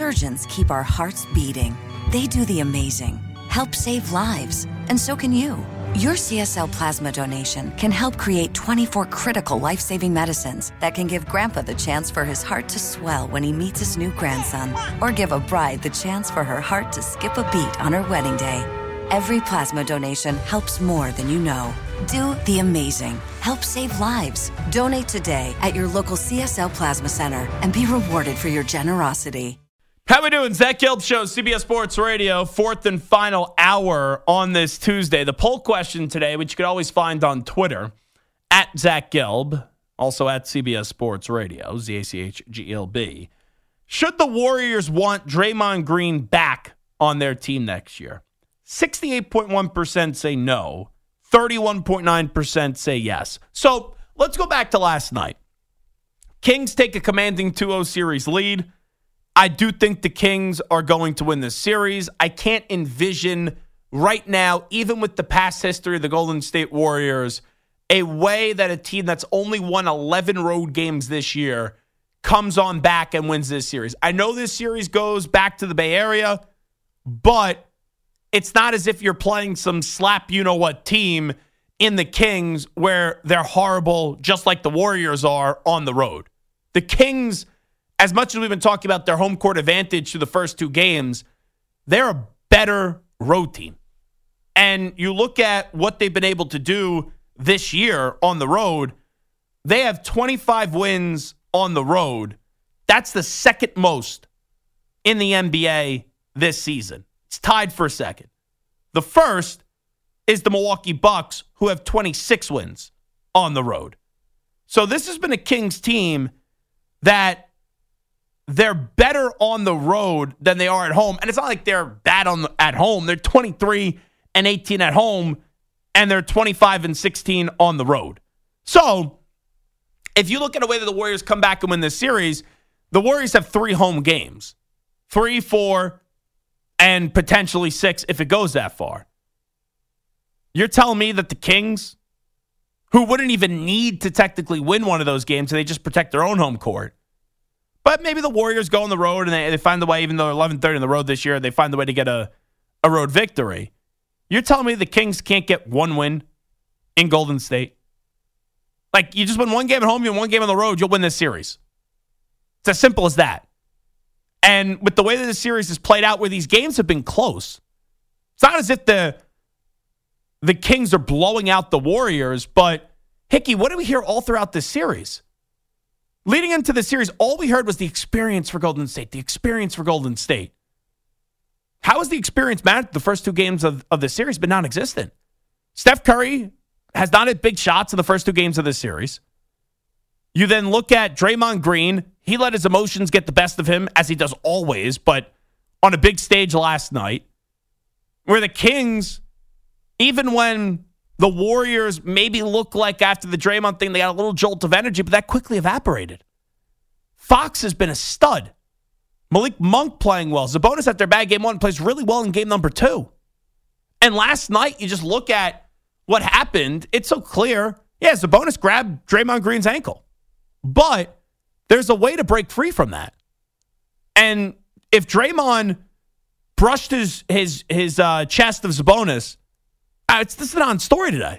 surgeons keep our hearts beating. They do the amazing, help save lives, and so can you. Your CSL plasma donation can help create 24 critical life-saving medicines that can give Grandpa the chance for his heart to swell when he meets his new grandson, or give a bride the chance for her heart to skip a beat on her wedding day. Every plasma donation helps more than you know. Do the amazing. Help save lives. Donate today at your local CSL Plasma Center and be rewarded for your generosity. How we doing? Zach Gelb Show, CBS Sports Radio, fourth and final hour on this Tuesday. The poll question today, which you could always find on Twitter, at Zach Gelb, also at CBS Sports Radio, ZACHGLB. Should the Warriors want Draymond Green back on their team next year? 68.1% say no. 31.9% say yes. So let's go back to last night. Kings take a commanding 2-0 series lead. I do think the Kings are going to win this series. I can't envision right now, even with the past history of the Golden State Warriors, a way that a team that's only won 11 road games this year comes on back and wins this series. I know this series goes back to the Bay Area, but it's not as if you're playing some slap you-know-what team in the Kings where they're horrible, just like the Warriors are on the road. The Kings, as much as we've been talking about their home court advantage through the first two games, they're a better road team. And you look at what they've been able to do this year on the road, they have 25 wins on the road. That's the second most in the NBA this season. It's tied for second. The first is the Milwaukee Bucks, who have 26 wins on the road. So this has been a Kings team that they're better on the road than they are at home. And it's not like they're bad at home. They're 23-18 at home, and they're 25-16 on the road. So if you look at the way that the Warriors come back and win this series, the Warriors have 3 home games. 3, 4, and potentially 6 if it goes that far. You're telling me that the Kings, who wouldn't even need to technically win one of those games, so they just protect their own home court, but maybe the Warriors go on the road and they find the way, even though they're 11-30 on the road this year, they find the way to get a road victory. You're telling me the Kings can't get one win in Golden State? Like, you just win one game at home, you win one game on the road, you'll win this series. It's as simple as that. And with the way that the series has played out, where these games have been close, it's not as if the Kings are blowing out the Warriors, but, Hickey, what did we hear all throughout this series? Leading into the series, all we heard was the experience for Golden State, the experience for Golden State. How has the experience mattered? The first two games of the series been non-existent. Steph Curry has not hit big shots in the first two games of this series. You then look at Draymond Green. He let his emotions get the best of him, as he does always, but on a big stage last night, where the Kings, even when the Warriors maybe look like after the Draymond thing, they got a little jolt of energy, but that quickly evaporated. Fox has been a stud. Malik Monk playing well. Sabonis, after bad game 1, plays really well in game number 2. And last night, you just look at what happened. It's so clear. Yeah, Sabonis grabbed Draymond Green's ankle. But there's a way to break free from that. And if Draymond brushed his chest of Sabonis, this is a non-story today.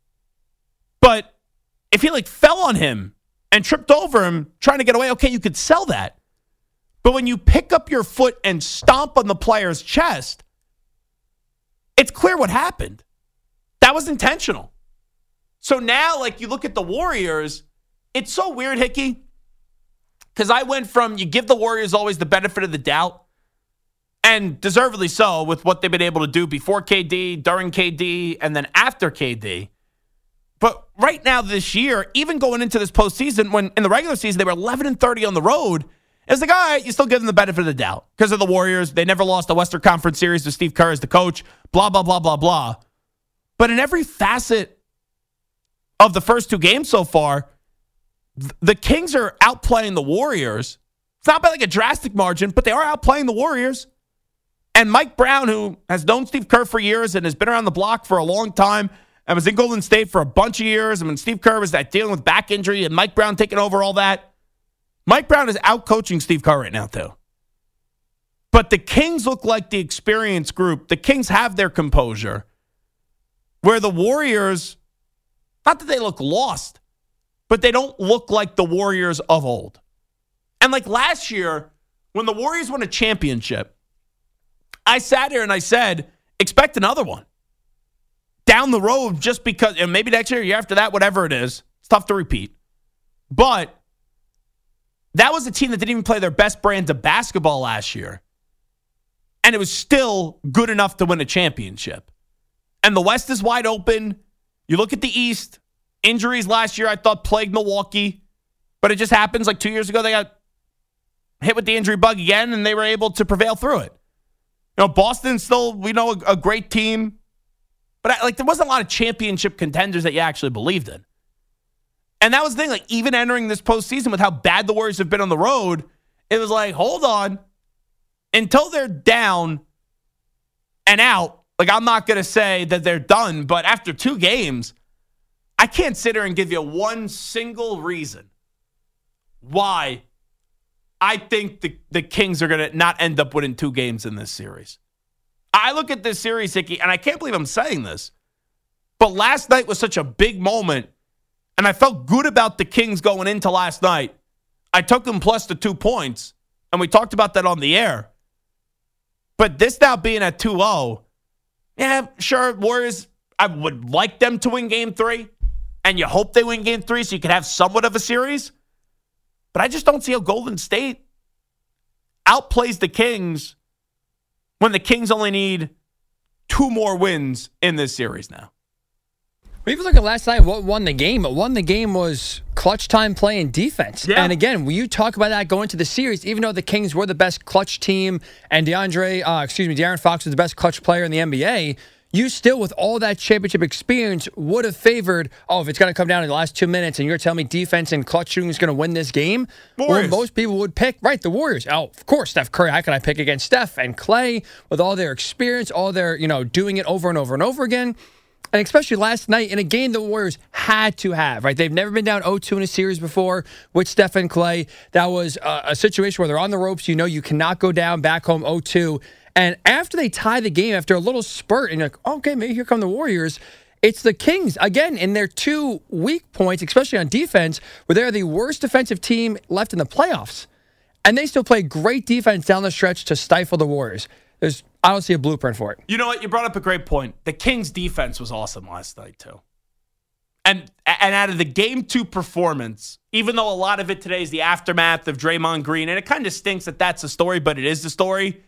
But if he fell on him and tripped over him trying to get away, okay, you could sell that. But when you pick up your foot and stomp on the player's chest, it's clear what happened. That was intentional. So now, you look at the Warriors, it's so weird, Hickey, because I went from you give the Warriors always the benefit of the doubt, and deservedly so with what they've been able to do before KD, during KD, and then after KD. But right now this year, even going into this postseason, when in the regular season they were 11-30 on the road, it's all right, you still give them the benefit of the doubt. Because of the Warriors, they never lost a Western Conference series with Steve Kerr as the coach, blah, blah, blah, blah, blah. But in every facet of the first two games so far, the Kings are outplaying the Warriors. It's not by a drastic margin, but they are outplaying the Warriors. And Mike Brown, who has known Steve Kerr for years and has been around the block for a long time and was in Golden State for a bunch of years, and when Steve Kerr was dealing with back injury and Mike Brown taking over all that, Mike Brown is out-coaching Steve Kerr right now, too. But the Kings look like the experienced group. The Kings have their composure. Where the Warriors, not that they look lost, but they don't look like the Warriors of old. And like last year, when the Warriors won a championship, I sat here and I said, expect another one. Down the road, just because, and maybe next year, year after that, whatever it is, it's tough to repeat. But that was a team that didn't even play their best brand of basketball last year. And it was still good enough to win a championship. And the West is wide open. You look at the East. Injuries last year, I thought, plagued Milwaukee. But it just happens. Like 2 years ago, they got hit with the injury bug again, and they were able to prevail through it. You know, Boston's still, we know, a great team. But there wasn't a lot of championship contenders that you actually believed in. And that was the thing. Like, even entering this postseason with how bad the Warriors have been on the road, it was like, hold on. Until they're down and out, like, I'm not going to say that they're done, but after 2 games, I can't sit here and give you one single reason why I think the Kings are going to not end up winning 2 games in this series. I look at this series, Hickey, and I can't believe I'm saying this, but last night was such a big moment, and I felt good about the Kings going into last night. I took them plus the 2 points, and we talked about that on the air. But this now being at 2-0, yeah, sure, Warriors, I would like them to win Game 3, and you hope they win Game 3 so you can have somewhat of a series. But I just don't see how Golden State outplays the Kings when the Kings only need 2 more wins in this series now. Even look at last night, what won the game? What won the game was clutch time play and defense. Yeah. And again, when you talk about that going into the series, even though the Kings were the best clutch team and De'Aaron Fox was the best clutch player in the NBA, you still, with all that championship experience, would have favored, if it's going to come down to the last 2 minutes and you're telling me defense and clutch shooting is going to win this game, Warriors. Well, most people would pick, the Warriors. Oh, of course, Steph Curry. How can I pick against Steph and Clay with all their experience, all their, doing it over and over and over again? And especially last night in a game the Warriors had to have, right? They've never been down 0-2 in a series before with Steph and Clay. That was a situation where they're on the ropes. You cannot go down back home 0-2. And after they tie the game, after a little spurt, and you're like, okay, maybe here come the Warriors. It's the Kings, again, in their 2 weak points, especially on defense, where they're the worst defensive team left in the playoffs. And they still play great defense down the stretch to stifle the Warriors. I don't see a blueprint for it. You know what? You brought up a great point. The Kings' defense was awesome last night, too. And out of the Game 2 performance, even though a lot of it today is the aftermath of Draymond Green, and it kind of stinks that that's a story, but it is the story.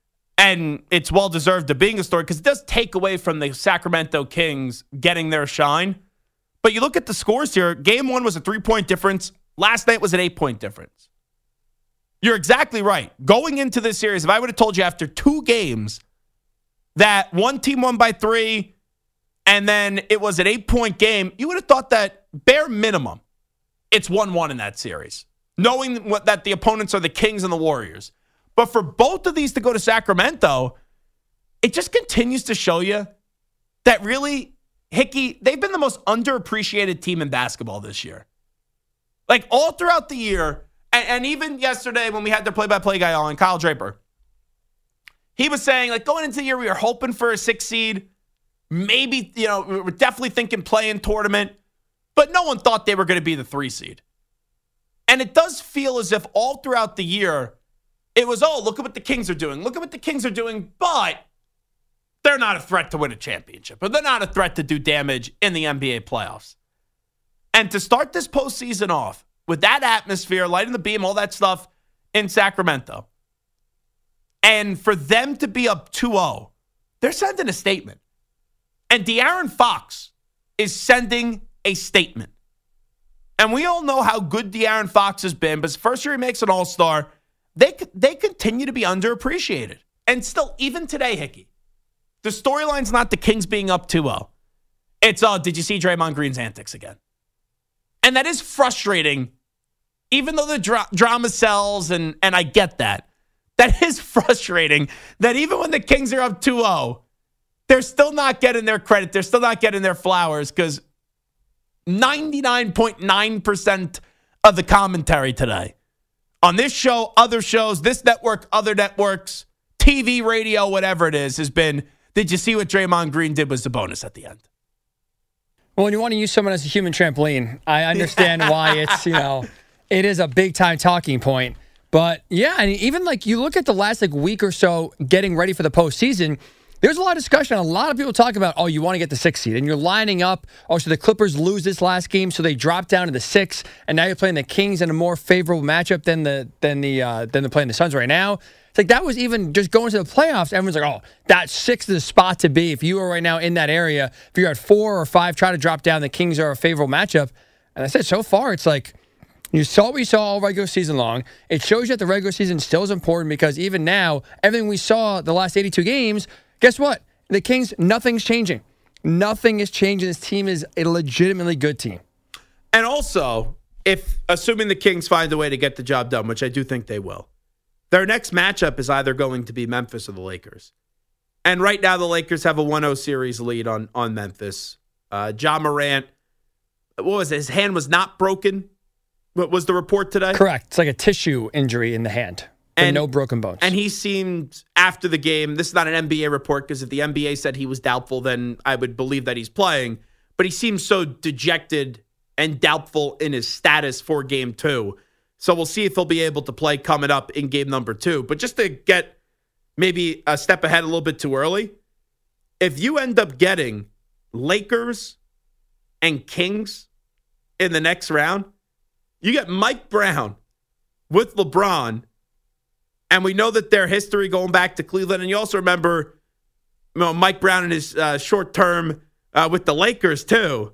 And it's well-deserved to being a story because it does take away from the Sacramento Kings getting their shine. But you look at the scores here. Game 1 was a 3-point difference. Last night was an 8-point difference. You're exactly right. Going into this series, if I would have told you after 2 games that one team won by 3 and then it was an 8-point game, you would have thought that bare minimum, it's 1-1 in that series, knowing that the opponents are the Kings and the Warriors. But for both of these to go to Sacramento, it just continues to show you that really, Hickey, they've been the most underappreciated team in basketball this year. Like all throughout the year, and even yesterday when we had their play-by-play guy on, Kyle Draper, he was saying, like, going into the year, we were hoping for a 6 seed. Maybe, we were definitely thinking play-in tournament, but no one thought they were going to be the 3 seed. And it does feel as if all throughout the year, it was, look at what the Kings are doing. Look at what the Kings are doing, but they're not a threat to win a championship, or they're not a threat to do damage in the NBA playoffs. And to start this postseason off with that atmosphere, lighting the beam, all that stuff in Sacramento, and for them to be up 2-0, they're sending a statement. And De'Aaron Fox is sending a statement. And we all know how good De'Aaron Fox has been, but his first year he makes an All-Star. They continue to be underappreciated. And still, even today, Hickey, the storyline's not the Kings being up 2-0. It's, did you see Draymond Green's antics again? And that is frustrating, even though the drama sells, and I get that. That is frustrating that even when the Kings are up 2-0, they're still not getting their credit. They're still not getting their flowers because 99.9% of the commentary today on this show, other shows, this network, other networks, TV, radio, whatever it is, has been, did you see what Draymond Green did was the bonus at the end? Well, when you want to use someone as a human trampoline, I understand why it's, it is a big time talking point. But yeah, and even like you look at the last week or so getting ready for the postseason, there's a lot of discussion. A lot of people talk about, oh, you want to get the 6th seed, and you're lining up. Oh, so the Clippers lose this last game, so they drop down to the 6, and now you're playing the Kings in a more favorable matchup than they're playing the Suns right now. It's like that was even just going to the playoffs. Everyone's like, oh, that 6 is the spot to be. If you are right now in that area, if you're at 4 or 5, try to drop down. The Kings are a favorable matchup. And I said, so far, it's like you saw what we saw all regular season long. It shows you that the regular season still is important because even now, everything we saw the last 82 games. Guess what? The Kings, nothing's changing. Nothing is changing. This team is a legitimately good team. And also, assuming the Kings find a way to get the job done, which I do think they will, their next matchup is either going to be Memphis or the Lakers. And right now, the Lakers have a 1-0 series lead on Memphis. Ja Morant, what was it? His hand was not broken. What was the report today? Correct. It's like a tissue injury in the hand. And no broken bones. And he seemed, after the game, this is not an NBA report, because if the NBA said he was doubtful, then I would believe that he's playing. But he seems so dejected and doubtful in his status for game 2. So we'll see if he'll be able to play coming up in game number 2. But just to get maybe a step ahead a little bit too early, if you end up getting Lakers and Kings in the next round, you get Mike Brown with LeBron. And we know that their history going back to Cleveland. And you also remember Mike Brown in his short term with the Lakers, too.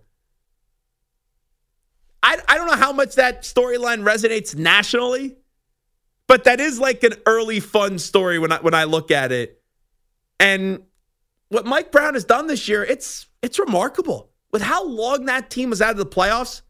I don't know how much that storyline resonates nationally, but that is like an early fun story when I look at it. And what Mike Brown has done this year, it's remarkable. With how long that team was out of the playoffs,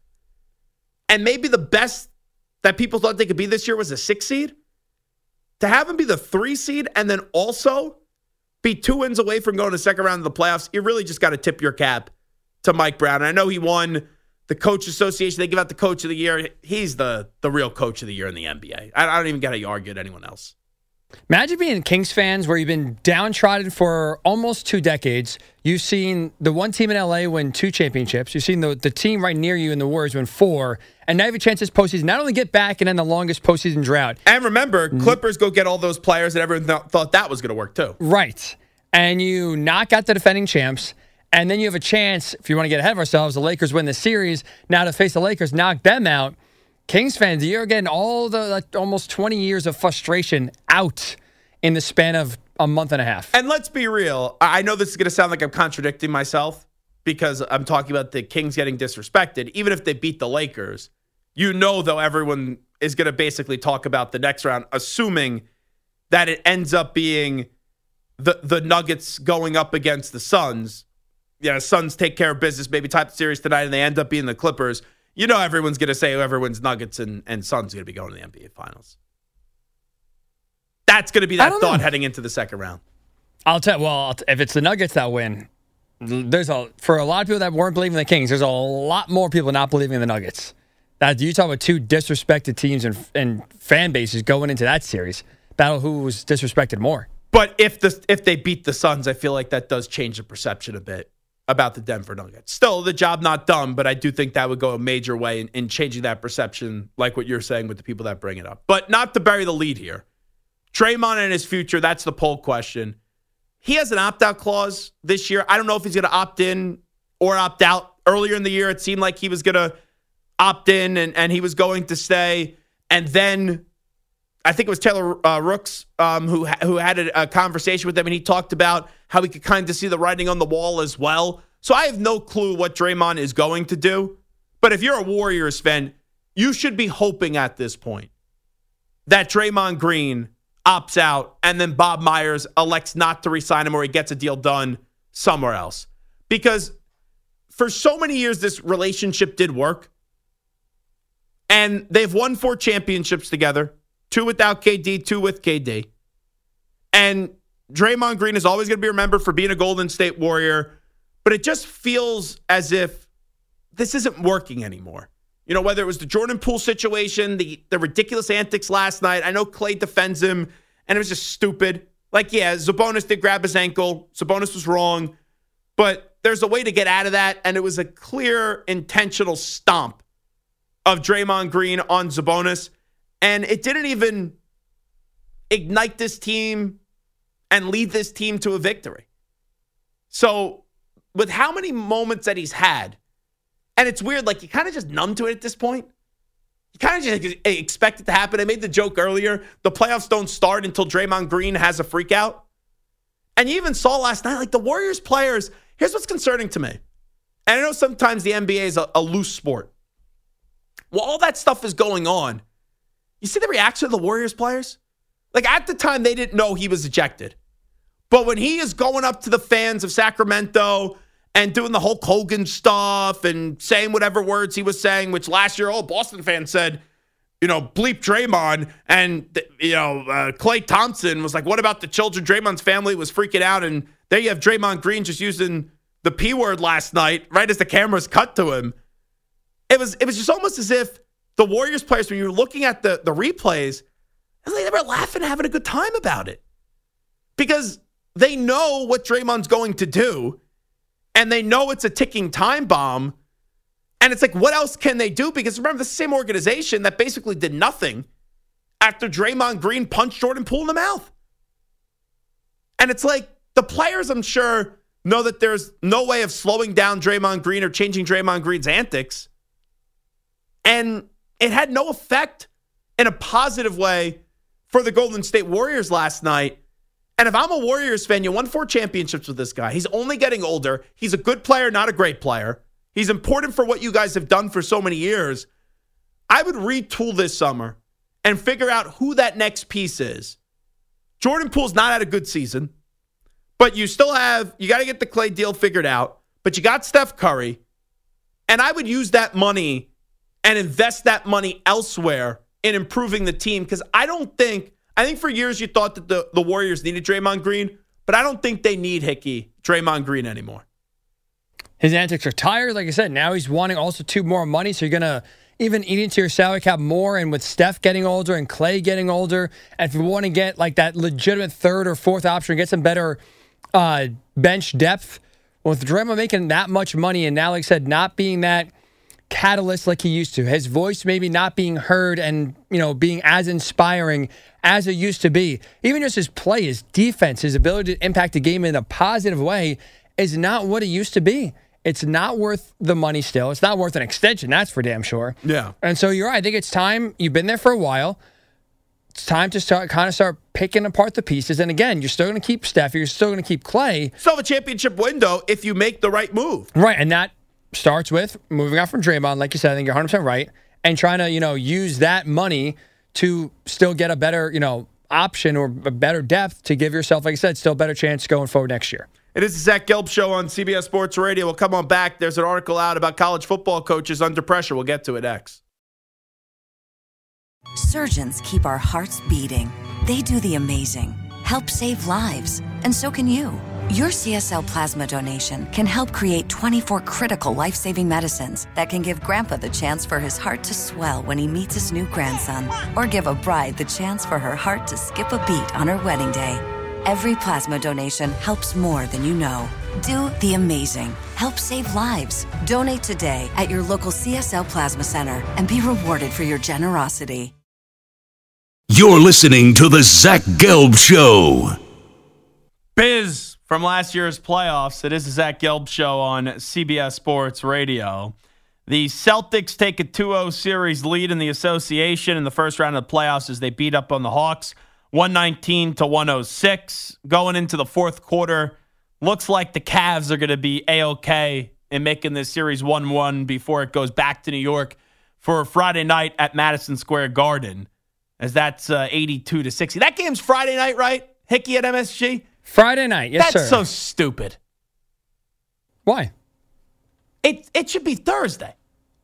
and maybe the best that people thought they could be this year was a 6 seed. To have him be the 3 seed and then also be 2 wins away from going to the second round of the playoffs, you really just got to tip your cap to Mike Brown. And I know he won the Coach Association. They give out the Coach of the Year. He's the real Coach of the Year in the NBA. I don't even got to argue at anyone else. Imagine being Kings fans where you've been downtrodden for almost 2 decades. You've seen the one team in LA win 2 championships. You've seen the team right near you in the Warriors win 4. And now you have a chance this postseason not only get back and end the longest postseason drought. And remember, Clippers go get all those players, and everyone thought that was going to work too. Right. And you knock out the defending champs. And then you have a chance, if you want to get ahead of ourselves, the Lakers win the series. Now to face the Lakers, knock them out. Kings fans, you're getting all the almost 20 years of frustration out in the span of a month and a half. And let's be real. I know this is going to sound like I'm contradicting myself because I'm talking about the Kings getting disrespected. Even if they beat the Lakers, though, everyone is going to basically talk about the next round, assuming that it ends up being the Nuggets going up against the Suns. Yeah, Suns take care of business, maybe tie the series tonight, and they end up being the Clippers. Everyone's going to say whoever wins Nuggets and Suns is going to be going to the NBA Finals. That's going to be that thought heading into the second round. I'll tell you, if it's the Nuggets that win, for a lot of people that weren't believing in the Kings, there's a lot more people not believing in the Nuggets. You talk about 2 disrespected teams and fan bases going into that series. Battle who was disrespected more. But if they beat the Suns, I feel like that does change the perception a bit about the Denver Nuggets. Still, the job not done, but I do think that would go a major way in changing that perception, like what you're saying with the people that bring it up. But not to bury the lead here. Draymond and his future, that's the poll question. He has an opt-out clause this year. I don't know if he's going to opt in or opt out. Earlier in the year, it seemed like he was going to opt in and he was going to stay. And then I think it was Taylor Rooks who had a conversation with him, and he talked about how he could kind of see the writing on the wall as well. So I have no clue what Draymond is going to do. But if you're a Warriors fan, you should be hoping at this point that Draymond Green opts out and then Bob Myers elects not to re-sign him or he gets a deal done somewhere else. Because for so many years, this relationship did work. And they've won 4 championships together. 2 without KD, 2 with KD. And Draymond Green is always going to be remembered for being a Golden State Warrior. But it just feels as if this isn't working anymore. Whether it was the Jordan Poole situation, the ridiculous antics last night. I know Clay defends him, and it was just stupid. Like, yeah, Sabonis did grab his ankle. Sabonis was wrong. But there's a way to get out of that, and it was a clear, intentional stomp of Draymond Green on Sabonis. And it didn't even ignite this team and lead this team to a victory. So with how many moments that he's had, and it's weird, like you kind of just numb to it at this point. You kind of just expect it to happen. I made the joke earlier, the playoffs don't start until Draymond Green has a freak out. And you even saw last night, like the Warriors players, here's what's concerning to me. And I know sometimes the NBA is a loose sport. While all that stuff is going on, you see the reaction of the Warriors players? Like at the time, they didn't know he was ejected. But when he is going up to the fans of Sacramento and doing the Hulk Hogan stuff and saying whatever words he was saying, which last year, Boston fans said, bleep Draymond. And, Klay Thompson was like, what about the children? Draymond's family was freaking out. And there you have Draymond Green just using the P word last night, right as the cameras cut to him. It was just almost as if the Warriors players, when you were looking at the replays, they were laughing, having a good time about it. Because they know what Draymond's going to do, and they know it's a ticking time bomb. And it's like, what else can they do? Because remember, the same organization that basically did nothing after Draymond Green punched Jordan Poole in the mouth. And it's like, the players, I'm sure, know that there's no way of slowing down Draymond Green or changing Draymond Green's antics. And it had no effect in a positive way for the Golden State Warriors last night. And if I'm a Warriors fan, you won 4 championships with this guy. He's only getting older. He's a good player, not a great player. He's important for what you guys have done for so many years. I would retool this summer and figure out who that next piece is. Jordan Poole's not had a good season, but you got to get the Klay deal figured out, but you got Steph Curry. And I would use that money and invest that money elsewhere in improving the team, because I think for years you thought that the Warriors needed Draymond Green, but I don't think they need Draymond Green anymore. His antics are tired. Like I said, now he's wanting also 2 more money, so you're going to even eat into your salary cap more, and with Steph getting older and Klay getting older, and if you want to get like that legitimate 3rd or 4th option, get some better bench depth, with Draymond making that much money and now, like I said, not being that catalyst like he used to, his voice maybe not being heard and being as inspiring as it used to be, even just his play, his defense, his ability to impact the game in a positive way is not what it used to be. It's not worth the money still. It's not worth an extension, that's for damn sure. Yeah. And so you're right. I think it's time. You've been there for a while. It's time to start picking apart the pieces. And again, you're still going to keep Steph. You're still going to keep Klay. Still have a championship window if you make the right move. Right, and that starts with moving out from Draymond, like you said. I think you're 100% right, and trying to use that money to still get a better option or a better depth to give yourself, like I said, still a better chance going forward next year. It is the Zach Gelb Show on CBS Sports Radio. We'll come on back. There's an article out about college football coaches under pressure. We'll get to it next. Surgeons keep our hearts beating. They do the amazing, help save lives, and so can you. Your CSL plasma donation can help create 24 critical life-saving medicines that can give Grandpa the chance for his heart to swell when he meets his new grandson, or give a bride the chance for her heart to skip a beat on her wedding day. Every plasma donation helps more than you know. Do the amazing. Help save lives. Donate today at your local CSL Plasma Center and be rewarded for your generosity. You're listening to the Zach Gelb Show. Biz from last year's playoffs. It is the Zach Gelb Show on CBS Sports Radio. The Celtics take a 2-0 series lead in the association in the first round of the playoffs as they beat up on the Hawks, 119-106. Going into the fourth quarter, looks like the Cavs are going to be A-OK in making this series 1-1 before it goes back to New York for Friday night at Madison Square Garden, as that's 82-60. That game's Friday night, right? Hickey at MSG? Friday night, yes, sir. That's so stupid. Why? It should be Thursday.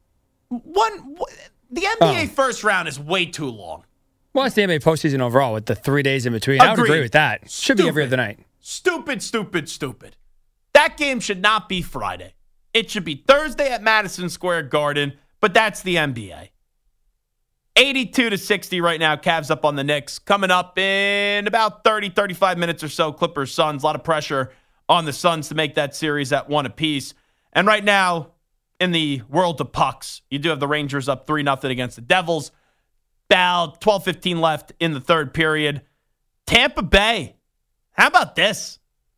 The NBA first round is way too long. Well, it's the NBA postseason overall with the 3 days in between. I would agree with that. Should be every other night. Stupid. That game should not be Friday. It should be Thursday at Madison Square Garden, but that's the NBA. 82-60 right now. Cavs up on the Knicks. Coming up in about 30, 35 minutes or so, Clippers, Suns. A lot of pressure on the Suns to make that series at 1 apiece. And right now, in the world of pucks, you do have the Rangers up 3-0 against the Devils. About 12-15 left in the third period. Tampa Bay, how about this?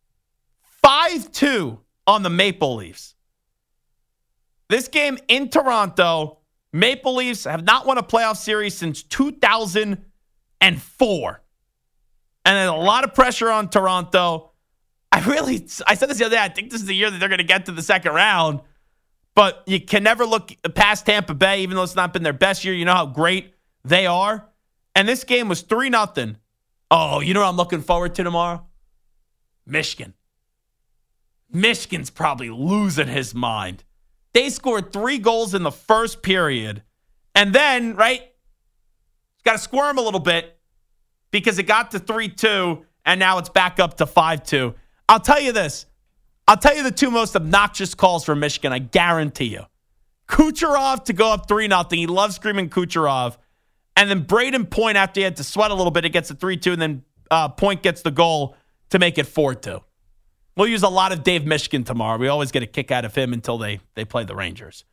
5-2 on the Maple Leafs. This game in Toronto, Maple Leafs have not won a playoff series since 2004. And there's a lot of pressure on Toronto. I said this the other day, I think this is the year that they're going to get to the second round. But you can never look past Tampa Bay, even though it's not been their best year. You know how great they are. And this game was 3-0. Oh, you know what I'm looking forward to tomorrow? Michigan. Michigan's probably losing his mind. They scored 3 goals in the first period. And then, right, got to squirm a little bit because it got to 3-2, and now it's back up to 5-2. I'll tell you this. I'll tell you the 2 most obnoxious calls for Michigan, I guarantee you. Kucherov to go up 3-0. He loves screaming Kucherov. And then Braden Point, after he had to sweat a little bit, it gets a 3-2, and then Point gets the goal to make it 4-2. We'll use a lot of Dave Michigan tomorrow. We always get a kick out of him until they play the Rangers.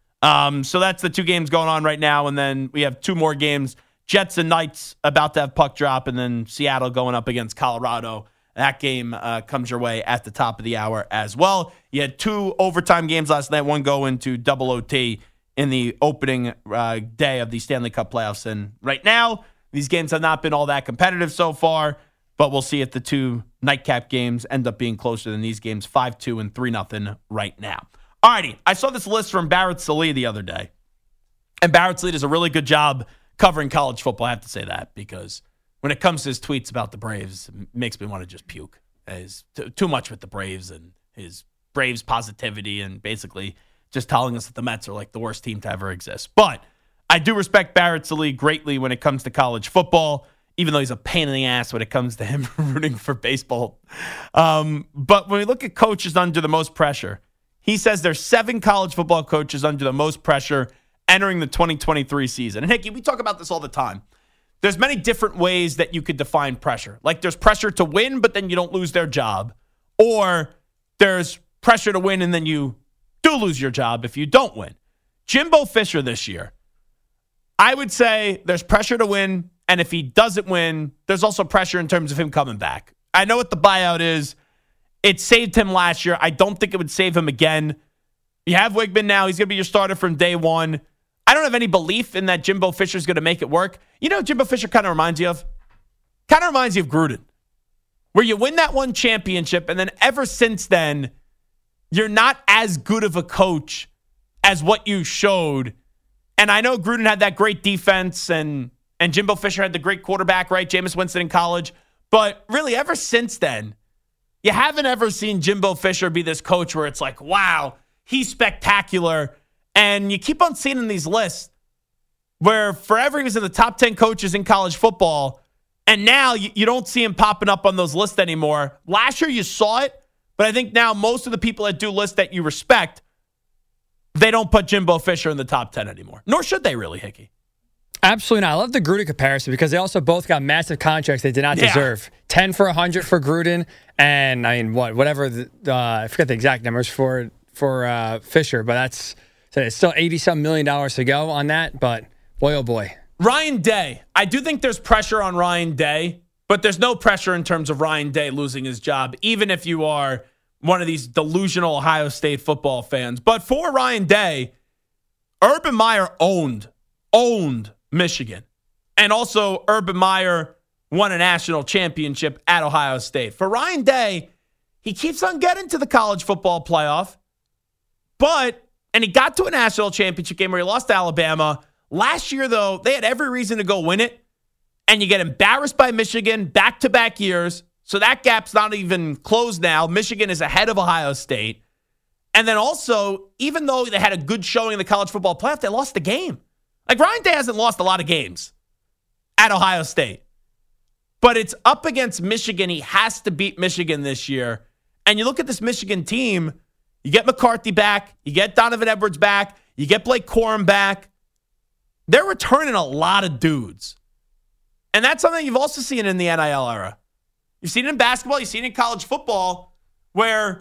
So that's the 2 games going on right now, and then we have 2 more games. Jets and Knights about to have puck drop, and then Seattle going up against Colorado. That game comes your way at the top of the hour as well. You had 2 overtime games last night, one go into double OT in the opening day of the Stanley Cup playoffs. And right now, these games have not been all that competitive so far, but we'll see if the 2 nightcap games end up being closer than these games, 5-2 and 3-0 right now. All righty, I saw this list from Barrett Sallee the other day. And Barrett Sallee does a really good job covering college football. I have to say that because when it comes to his tweets about the Braves, it makes me want to just puke. It's too much with the Braves and his Braves positivity and basically just telling us that the Mets are like the worst team to ever exist. But I do respect Barrett Sallee greatly when it comes to college football, even though he's a pain in the ass when it comes to him rooting for baseball. But when we look at coaches under the most pressure, he says there's 7 college football coaches under the most pressure entering the 2023 season. And Hickey, we talk about this all the time. There's many different ways that you could define pressure. Like there's pressure to win, but then you don't lose their job. Or there's pressure to win and then you do lose your job if you don't win. Jimbo Fisher this year, I would say there's pressure to win, and if he doesn't win, there's also pressure in terms of him coming back. I know what the buyout is. It saved him last year. I don't think it would save him again. You have Wigman now. He's going to be your starter from day one. I don't have any belief in that Jimbo Fisher's going to make it work. You know what Jimbo Fisher kind of reminds you of? Kind of reminds you of Gruden, where you win that one championship, and then ever since then, you're not as good of a coach as what you showed. And I know Gruden had that great defense, and Jimbo Fisher had the great quarterback, right? Jameis Winston in college. But really, ever since then, you haven't ever seen Jimbo Fisher be this coach where it's like, wow, he's spectacular. And you keep on seeing in these lists where forever he was in the top 10 coaches in college football, and now you don't see him popping up on those lists anymore. Last year you saw it, but I think now most of the people that do lists that you respect, they don't put Jimbo Fisher in the top 10 anymore. Nor should they really, Hickey. Absolutely not. I love the Gruden comparison because they also both got massive contracts they did not deserve. 10 for 100 for Gruden, and I mean whatever I forget the exact numbers for Fisher, but it's still $80-some million to go on that. But boy, oh boy, Ryan Day. I do think there's pressure on Ryan Day, but there's no pressure in terms of Ryan Day losing his job, even if you are one of these delusional Ohio State football fans. But for Ryan Day, Urban Meyer owned Michigan. And also Urban Meyer won a national championship at Ohio State. For Ryan Day, he keeps on getting to the college football playoff, and he got to a national championship game where he lost to Alabama. Last year, though, they had every reason to go win it, and you get embarrassed by Michigan back-to-back years, so that gap's not even closed now. Michigan is ahead of Ohio State. And then also, even though they had a good showing in the college football playoff, they lost the game. Like, Ryan Day hasn't lost a lot of games at Ohio State. But it's up against Michigan. He has to beat Michigan this year. And you look at this Michigan team, you get McCarthy back, you get Donovan Edwards back, you get Blake Corum back. they're returning a lot of dudes. And that's something you've also seen in the NIL era. You've seen it in basketball, you've seen it in college football, where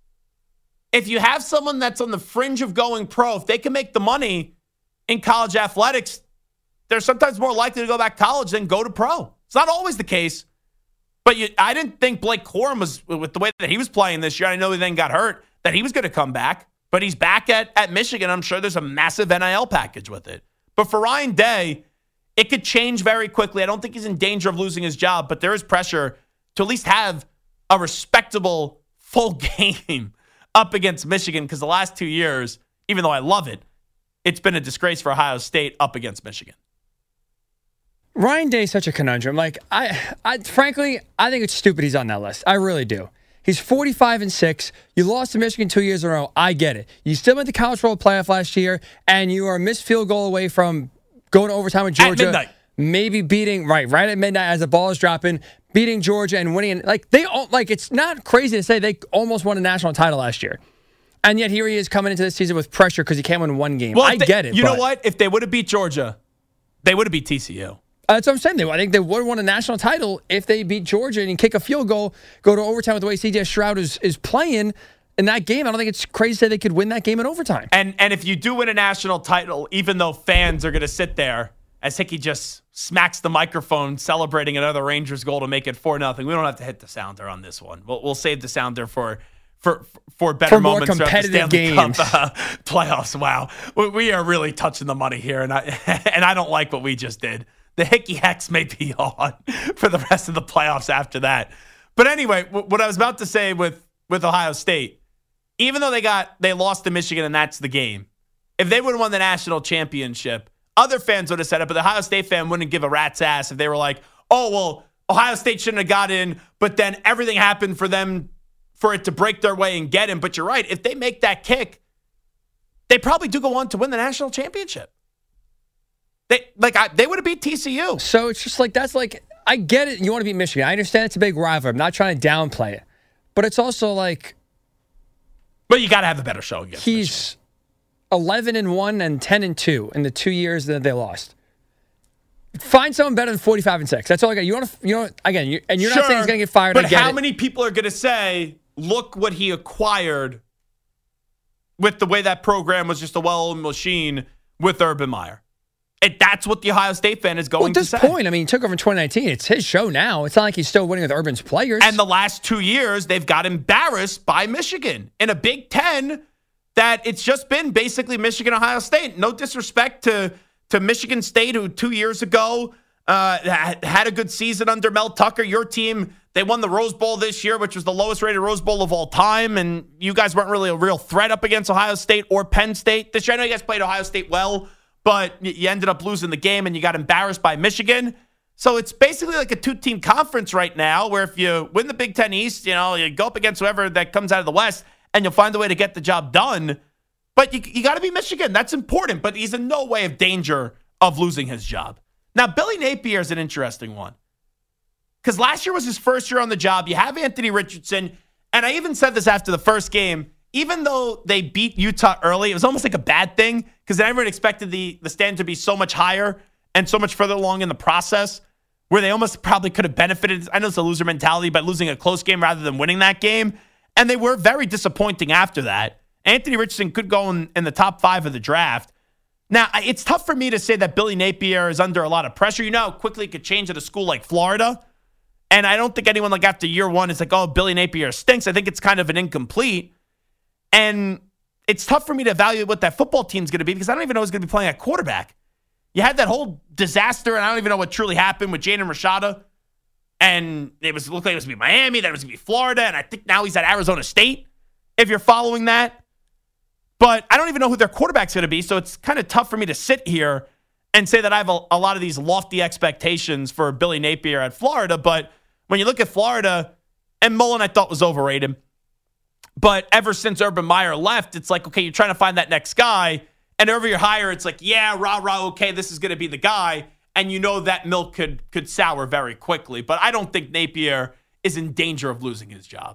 if you have someone that's on the fringe of going pro, if they can make the money in college athletics, they're sometimes more likely to go back to college than go to pro. It's not always the case. But I didn't think Blake Corum was, with the way that he was playing this year, I know he then got hurt, that he was going to come back. But he's back at Michigan. I'm sure there's a massive NIL package with it. But for Ryan Day, it could change very quickly. I don't think he's in danger of losing his job, but there is pressure to at least have a respectable full game up against Michigan, because the last 2 years, even though I love it, it's been a disgrace for Ohio State up against Michigan. Ryan Day is such a conundrum. Like, I frankly, I think it's stupid he's on that list. I really do. He's 45-6. You lost to Michigan 2 years in a row. I get it. You still went to College Football Playoff last year, and you are a missed field goal away from going to overtime with Georgia. At midnight. Maybe beating, right at midnight as the ball is dropping, beating Georgia and winning. It's not crazy to say they almost won a national title last year. And yet here he is coming into this season with pressure because he can't win one game. Well, I get it. You know what? If they would have beat Georgia, they would have beat TCU. That's what I'm saying. I think they would have won a national title if they beat Georgia and kick a field goal, go to overtime with the way C.J. Stroud is playing in that game. I don't think it's crazy to say they could win that game in overtime. And if you do win a national title, even though fans are going to sit there as Hickey just smacks the microphone celebrating another Rangers goal to make it 4-0, we don't have to hit the sounder on this one. We'll save the sounder for better moments more competitive games. Cup, playoffs. Wow, we are really touching the money here, and I don't like what we just did. The Hickey Hex may be on for the rest of the playoffs after that. But anyway, what I was about to say with Ohio State, even though they lost to Michigan and that's the game, if they would have won the national championship, other fans would have said it, but the Ohio State fan wouldn't give a rat's ass if they were like, oh, well, Ohio State shouldn't have got in, but then everything happened for them for it to break their way and get in. But you're right. If they make that kick, they probably do go on to win the national championship. They would have beat TCU. So it's just I get it. You want to beat Michigan. I understand it's a big rival. I'm not trying to downplay it. But it's also like. But you got to have a better show against He's 11-1 and 10-2 in the 2 years that they lost. Find someone better than 45-6. That's all I got. You want to, again, you're not saying he's going to get fired. But how many people are going to say, look what he acquired with the way that program was just a well-oiled machine with Urban Meyer? That's what the Ohio State fan is going to say. At this point, he took over in 2019. It's his show now. It's not like he's still winning with Urban's players. And the last 2 years, they've got embarrassed by Michigan in a Big Ten that it's just been basically Michigan, Ohio State. No disrespect to Michigan State, who 2 years ago had a good season under Mel Tucker. Your team, they won the Rose Bowl this year, which was the lowest rated Rose Bowl of all time. And you guys weren't really a real threat up against Ohio State or Penn State this year. I know you guys played Ohio State well, but you ended up losing the game and you got embarrassed by Michigan. So it's basically like a two-team conference right now where if you win the Big Ten East, you go up against whoever that comes out of the West and you'll find a way to get the job done. But you got to be Michigan. That's important. But he's in no way of danger of losing his job. Now, Billy Napier is an interesting one. Because last year was his first year on the job. You have Anthony Richardson. And I even said this after the first game. Even though they beat Utah early, it was almost like a bad thing because everyone expected the stand to be so much higher and so much further along in the process where they almost probably could have benefited. I know it's a loser mentality, but losing a close game rather than winning that game. And they were very disappointing after that. Anthony Richardson could go in the top 5 of the draft. Now, it's tough for me to say that Billy Napier is under a lot of pressure. You know how quickly it could change at a school like Florida. And I don't think anyone after year one is like, oh, Billy Napier stinks. I think it's kind of an incomplete. And it's tough for me to evaluate what that football team's going to be because I don't even know who's going to be playing at quarterback. You had that whole disaster, and I don't even know what truly happened with Jaden Rashada. And it looked like it was going to be Miami, then it was going to be Florida, and I think now he's at Arizona State, if you're following that. But I don't even know who their quarterback's going to be, so it's kind of tough for me to sit here and say that I have a lot of these lofty expectations for Billy Napier at Florida. But when you look at Florida, and Mullen I thought was overrated, but ever since Urban Meyer left, it's like, okay, you're trying to find that next guy. And over your hire, it's like, yeah, rah, okay, this is going to be the guy. And you know that milk could sour very quickly. But I don't think Napier is in danger of losing his job.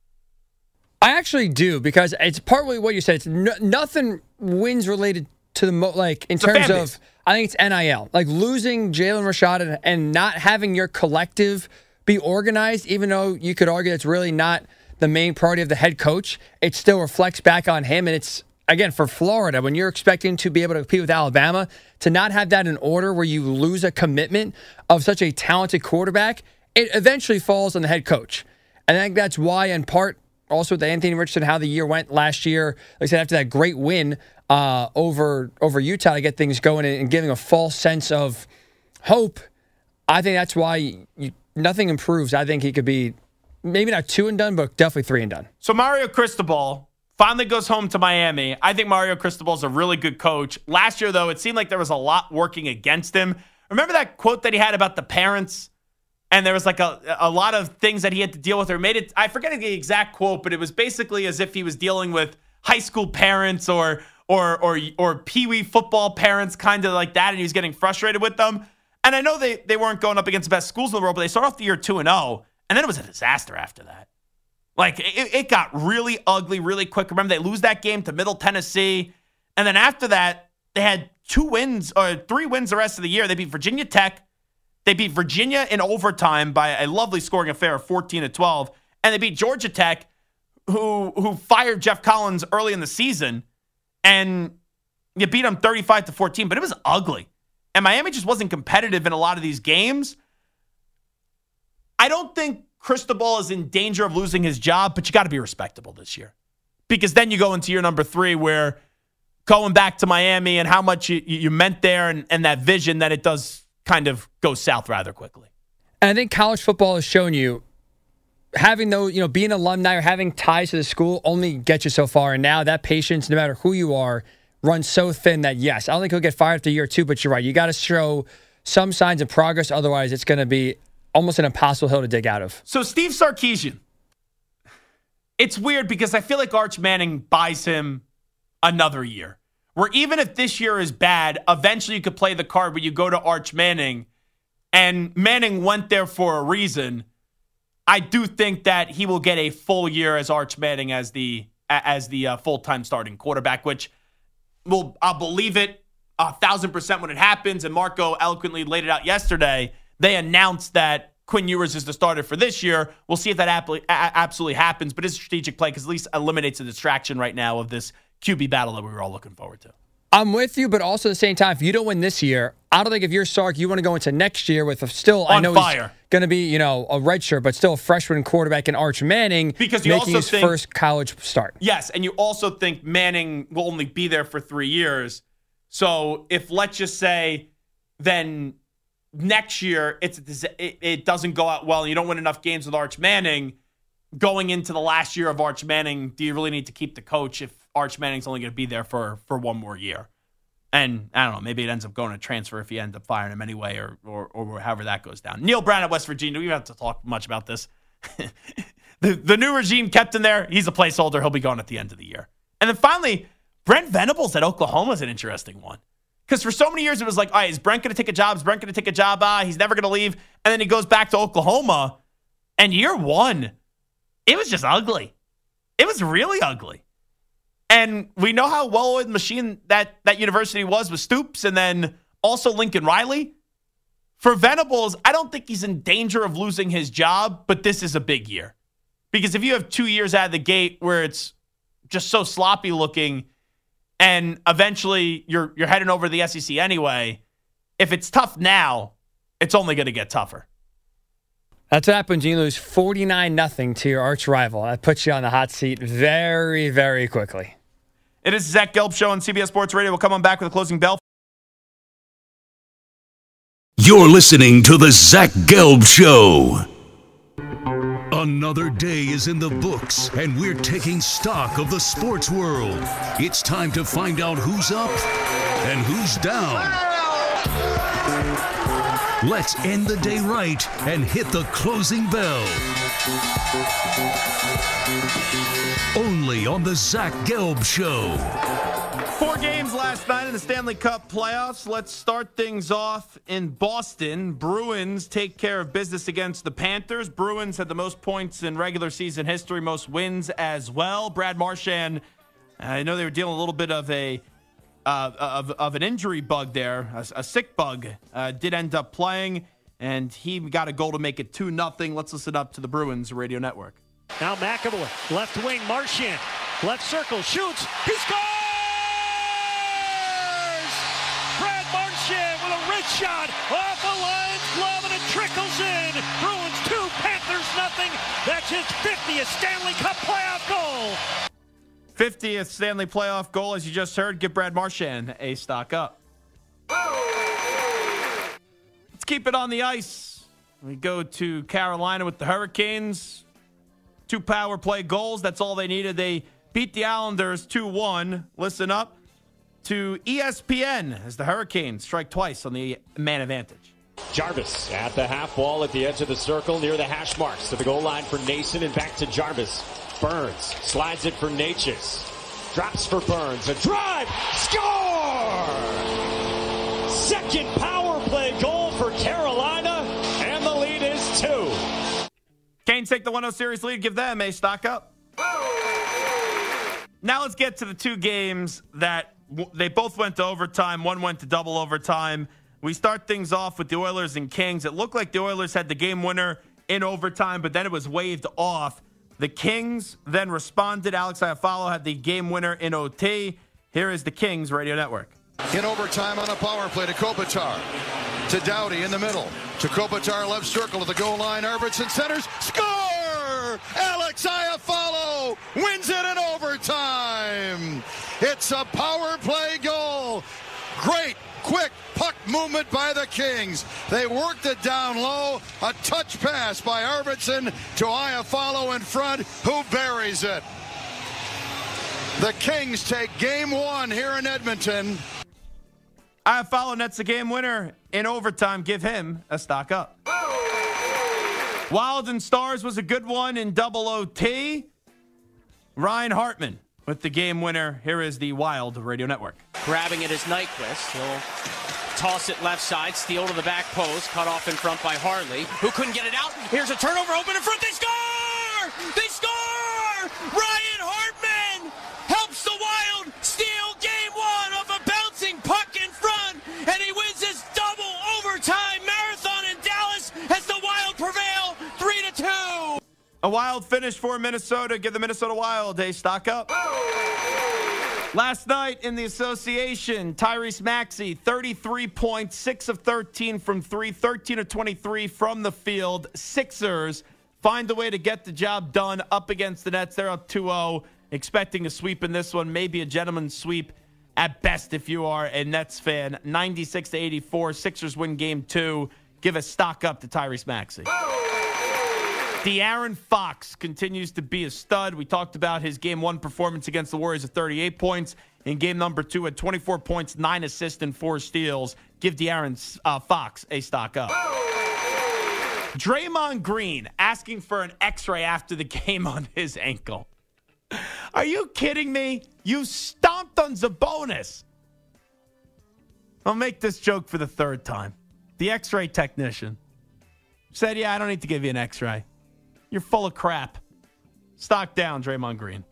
I actually do because it's partly what you said. It's nothing wins related to the in terms of I think it's NIL. Like losing Jalen Rashad and not having your collective be organized, even though you could argue it's really not the main priority of the head coach, it still reflects back on him. And it's, again, for Florida, when you're expecting to be able to compete with Alabama, to not have that in order where you lose a commitment of such a talented quarterback, it eventually falls on the head coach. And I think that's why, in part, also with Anthony Richardson, how the year went last year, like I said, after that great win over Utah to get things going and giving a false sense of hope, I think that's why nothing improves. I think he could be maybe not 2 and done, but definitely 3 and done. So Mario Cristobal finally goes home to Miami. I think Mario Cristobal is a really good coach. Last year, though, it seemed like there was a lot working against him. Remember that quote that he had about the parents? And there was like a lot of things that he had to deal with, or made it, I forget the exact quote, but it was basically as if he was dealing with high school parents or peewee football parents, kind of like that, and he was getting frustrated with them. And I know they weren't going up against the best schools in the world, but they started off the year 2-0, and then it was a disaster after that. Like, it got really ugly really quick. Remember, they lose that game to Middle Tennessee, and then after that, they had 3 wins the rest of the year. They beat Virginia Tech. They beat Virginia in overtime by a lovely scoring affair of 14-12. And they beat Georgia Tech, who fired Jeff Collins early in the season. And you beat them 35-14, but it was ugly. And Miami just wasn't competitive in a lot of these games. I don't think Cristobal is in danger of losing his job, but you got to be respectable this year. Because then you go into year number 3 where going back to Miami and how much you meant there and that vision, that it does kind of go south rather quickly. And I think college football has shown you having those, being an alumni or having ties to the school only gets you so far. And now that patience, no matter who you are, runs so thin that, yes, I don't think he'll get fired after year 2, but you're right. You got to show some signs of progress. Otherwise, it's going to be almost an impossible hill to dig out of. So Steve Sarkisian, it's weird because I feel like Arch Manning buys him another year. Where even if this year is bad, eventually you could play the card where you go to Arch Manning, and Manning went there for a reason. I do think that he will get a full year as Arch Manning as the full-time starting quarterback, which I'll believe it 1,000% when it happens. And Marco eloquently laid it out yesterday. They announced that Quinn Ewers is the starter for this year. We'll see if that absolutely happens, but it's a strategic play because at least eliminates the distraction right now of this QB battle that we were all looking forward to. I'm with you, but also at the same time, if you don't win this year, I don't think if you're Sark, you want to go into next year with still, I know he's going to be, a redshirt, but still a freshman quarterback in Arch Manning, because you making also his first college start. Yes, and you also think Manning will only be there for 3 years. So if, let's just say, then next year it doesn't go out well and you don't win enough games with Arch Manning, going into the last year of Arch Manning, do you really need to keep the coach if Arch Manning's only going to be there for 1 more year? And I don't know, maybe it ends up going to transfer if you end up firing him anyway or however that goes down. Neil Brown at West Virginia, we don't have to talk much about this. the new regime kept him there. He's a placeholder. He'll be gone at the end of the year. And then finally, Brent Venables at Oklahoma is an interesting one. Because for so many years it was like, all right, is Brent going to take a job? Is Brent going to take a job? He's never going to leave. And then he goes back to Oklahoma. And year 1, it was just ugly. It was really ugly. And we know how well-oiled machine that university was with Stoops and then also Lincoln Riley. For Venables, I don't think he's in danger of losing his job, but this is a big year. Because if you have 2 years out of the gate where it's just so sloppy looking and eventually you're heading over to the SEC anyway, if it's tough now, it's only going to get tougher. That's what happens when you lose 49-0 to your arch rival. That puts you on the hot seat very, very quickly. It is the Zach Gelb Show on CBS Sports Radio. We'll come on back with a closing bell. You're listening to the Zach Gelb Show. Another day is in the books, and we're taking stock of the sports world. It's time to find out who's up and who's down. Let's end the day right and hit the closing bell. Only on the Zach Gelb Show. 4 games last night in the Stanley Cup playoffs. Let's start things off in Boston. Bruins take care of business against the Panthers. Bruins had the most points in regular season history, most wins as well. Brad Marchand, I know they were dealing a little bit of a of an injury bug there, a sick bug, did end up playing, and he got a goal to make it 2-0. Let's listen up to the Bruins radio network. Now McAvoy, left wing, Marchand, left circle, shoots, he scores! Brad Marchand with a wrist shot off the Lions glove, and it trickles in. Bruins 2, Panthers nothing. That's his 50th Stanley Cup playoff goal. 50th Stanley playoff goal, as you just heard. Give Brad Marchand a stock up. Let's keep it on the ice. We go to Carolina with the Hurricanes. 2 power play goals. That's all they needed. They beat the Islanders 2-1. Listen up to ESPN as the Hurricanes strike twice on the man advantage. Jarvis at the half wall at the edge of the circle near the hash marks to the goal line for Nason and back to Jarvis. Burns slides it for Natchez. Drops for Burns. A drive. Score! Second power play goal for Carolina, and the lead is 2. Canes take the 1-0 series lead. Give them a stock up. Now let's get to the 2 games that they both went to overtime. One went to double overtime. We start things off with the Oilers and Kings. It looked like the Oilers had the game winner in overtime, but then it was waved off. The Kings then responded. Alex Iafallo had the game winner in OT. Here is the Kings radio network. In overtime on a power play to Kopitar. To Doughty in the middle. To Kopitar, left circle to the goal line. Arvidsson centers. Score! Alex Iafallo wins it in overtime. It's a power play goal. Great, quick puck movement by the Kings. They worked it down low. A touch pass by Arvidsson to Iafallo in front, who buries it. The Kings take game 1 here in Edmonton. Iafallo nets the game winner in overtime. Give him a stock up. Wild and Stars was a good one in double OT. Ryan Hartman with the game winner. Here is the Wild radio network. Grabbing it is Nyquist. He'll toss it left side, steal to the back post, cut off in front by Harley, who couldn't get it out. Here's a turnover, open in front. They score! They score! Ryan Hartman helps the Wild steal game 1 off a bouncing puck in front, and he wins his double overtime marathon in Dallas as the Wild prevail 3-2. A Wild finish for Minnesota. Give the Minnesota Wild a stock up. Last night in the association, Tyrese Maxey, 33 points, 6 of 13 from 3, 13 of 23 from the field. Sixers find a way to get the job done up against the Nets. They're up 2-0, expecting a sweep in this one, maybe a gentleman's sweep at best if you are a Nets fan. 96-84, Sixers win game 2. Give a stock up to Tyrese Maxey. De'Aaron Fox continues to be a stud. We talked about his game 1 performance against the Warriors at 38 points. In game number 2 at 24 points, 9 assists, and 4 steals. Give De'Aaron Fox a stock up. Draymond Green asking for an x-ray after the game on his ankle. Are you kidding me? You stomped on Sabonis. I'll make this joke for the 3rd time. The x-ray technician said, yeah, I don't need to give you an x-ray. You're full of crap. Stock down, Draymond Green.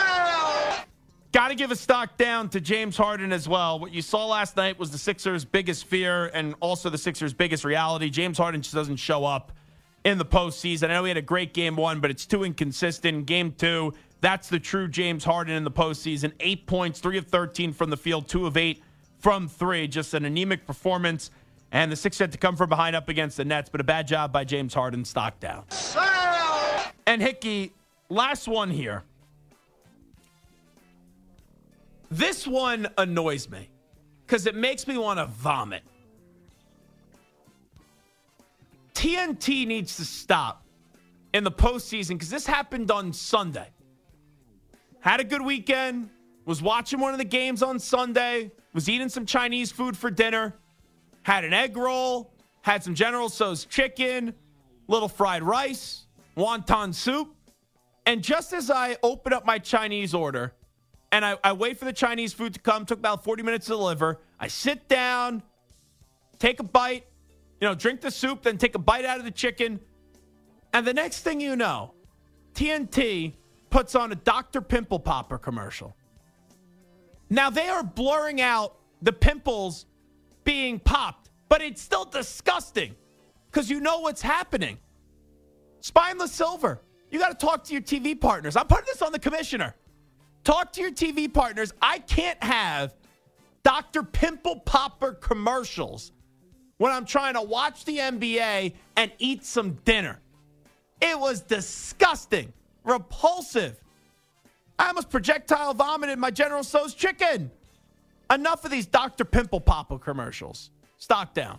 Got to give a stock down to James Harden as well. What you saw last night was the Sixers' biggest fear and also the Sixers' biggest reality. James Harden just doesn't show up in the postseason. I know he had a great game 1, but it's too inconsistent. Game 2, that's the true James Harden in the postseason. 8 points, 3 of 13 from the field, 2 of 8 from 3. Just an anemic performance. And the Sixers had to come from behind up against the Nets, but a bad job by James Harden. Stock down. And Hickey, last one here. This one annoys me because it makes me want to vomit. TNT needs to stop in the postseason because this happened on Sunday. Had a good weekend, was watching one of the games on Sunday, was eating some Chinese food for dinner, had an egg roll, had some General Tso's chicken, little fried rice, wonton soup. And just as I open up my Chinese order and I wait for the Chinese food to come, took about 40 minutes to deliver, I sit down, take a bite, drink the soup, then take a bite out of the chicken. And the next thing you know, TNT puts on a Dr. Pimple Popper commercial. Now, they are blurring out the pimples being popped, but it's still disgusting because you know what's happening. Spineless Silver, you got to talk to your TV partners. I'm putting this on the commissioner. Talk to your TV partners. I can't have Dr. Pimple Popper commercials when I'm trying to watch the NBA and eat some dinner. It was disgusting, repulsive. I almost projectile vomited my General Tso's chicken. Enough of these Dr. Pimple Popper commercials. Stock down.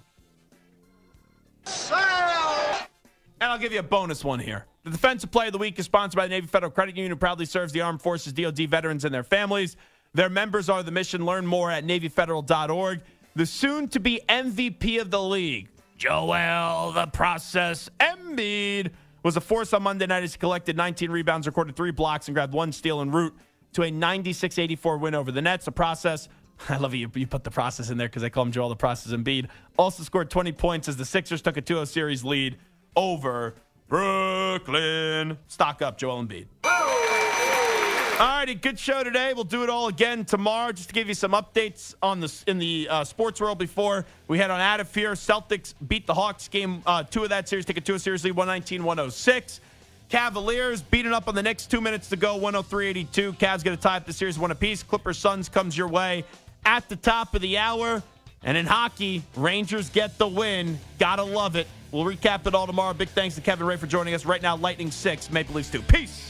And I'll give you a bonus one here. The Defensive Player of the Week is sponsored by the Navy Federal Credit Union, who proudly serves the Armed Forces, DoD veterans, and their families. Their members are the mission. Learn more at NavyFederal.org. The soon-to-be MVP of the league, Joel the Process Embiid, was a force on Monday night as he collected 19 rebounds, recorded 3 blocks, and grabbed 1 steal en route to a 96-84 win over the Nets. The Process, I love you put the Process in there because I call him Joel the Process Embiid, also scored 20 points as the Sixers took a 2-0 series lead over Brooklyn. Stock up, Joel Embiid. All righty, good show today. We'll do it all again tomorrow. Just to give you some updates on in the sports world before we head on out of here. Celtics beat the Hawks game 2 of that series, take a 2-0 series lead, 119-106. Cavaliers beating up on the Knicks, 2 minutes to go, 103-82. Cavs going to tie up the series 1 apiece. Clippers Suns comes your way at the top of the hour. And in hockey, Rangers get the win. Gotta love it. We'll recap it all tomorrow. Big thanks to Kevin Ray for joining us. Right now, Lightning 6, Maple Leafs 2. Peace.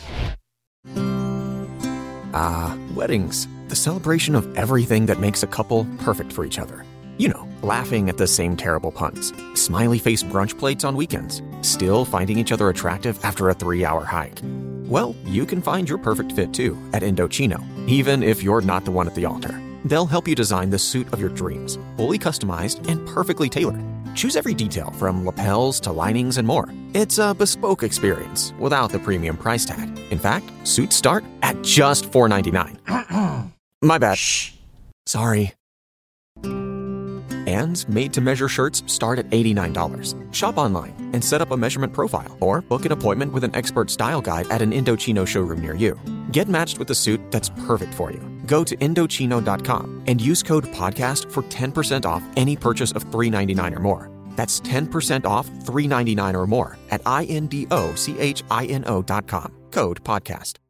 Weddings. The celebration of everything that makes a couple perfect for each other. You know, laughing at the same terrible puns. Smiley face brunch plates on weekends. Still finding each other attractive after a 3-hour hike. Well, you can find your perfect fit too at Indochino, even if you're not the one at the altar. They'll help you design the suit of your dreams, fully customized and perfectly tailored. Choose every detail from lapels to linings and more. It's a bespoke experience without the premium price tag. In fact, suits start at just $4.99. My bad. Shh. Sorry. And made-to-measure shirts start at $89. Shop online and set up a measurement profile or book an appointment with an expert style guide at an Indochino showroom near you. Get matched with a suit that's perfect for you. Go to Indochino.com and use code PODCAST for 10% off any purchase of $3.99 or more. That's 10% off $3.99 or more at INDOCHINO.com. Code PODCAST.